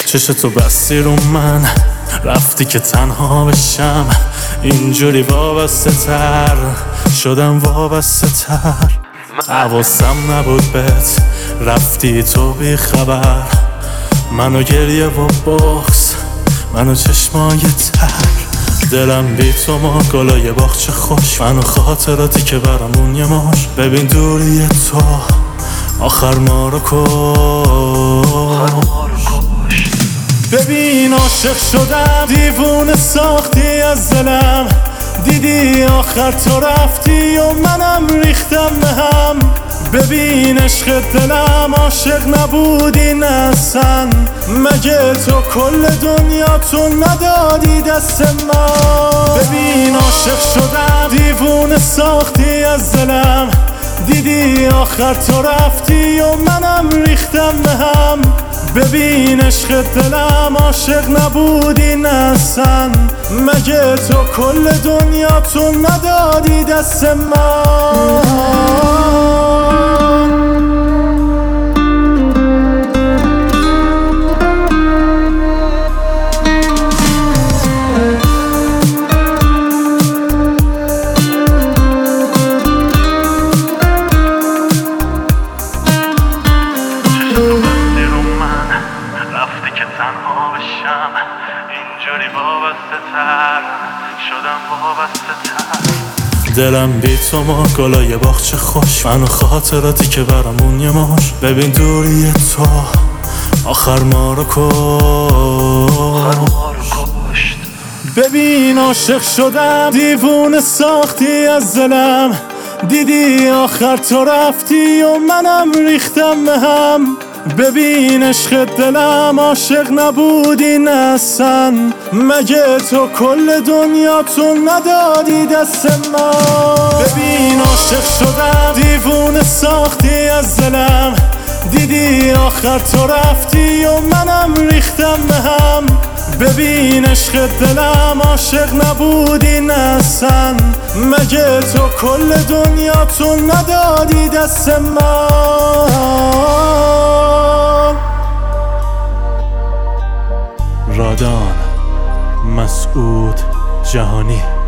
چشتو بستی رو من، رفتی که تنها بشم. اینجوری وابسته تر شدم، وابسته تر. حواسم نبود بهت، رفتی تو بی خبر. منو گریه و بغض، منو چشمای تر. دلم بی تو ما گلای باغچه خوش، منو خاطراتی که برامون یه ماش. ببین دوری تو آخر ما رو کش. ببین عاشق شدم، دیوونه ساختی از دلم. دیدی آخر تو رفتی و منم ریختم به هم. ببین عشق دلم عاشق نبودی نه اصلا. مگه تو کل دنیا تو ندادی دست من؟ ببین عاشق شدم، دیوونه ساختی از دلم. دیدی آخر تو رفتی و منم ریختم به هم. ببین عشق دلم عاشق نبودی نه اصلا. مگه تو کل دنیا تو ندادی دست من؟ تنها بشم، اینجوری وابسته تر شدم، وابسته تر. دلم بی تو ما گلای باغچه خوش، منو خاطراتی که برامون یه ماش. ببین دوری تو آخر ما رو کشت. ببین عاشق شدم، دیوونه ساختی از دلم. دیدی آخر تو رفتی و منم ریختم به هم. ببین عشق دلم عاشق نبودی نه اصلا. مگه تو کل دنیا تو ندادی دست من؟ ببین عاشق شدم، دیوونه ساختی از دلم. دیدی آخر تو رفتی و منم ریختم به هم. ببین عشق دلم عاشق نبودی نه اصلا. مگه تو کل دنیا تو ندادی دست من؟ رادان مسعود جهانی.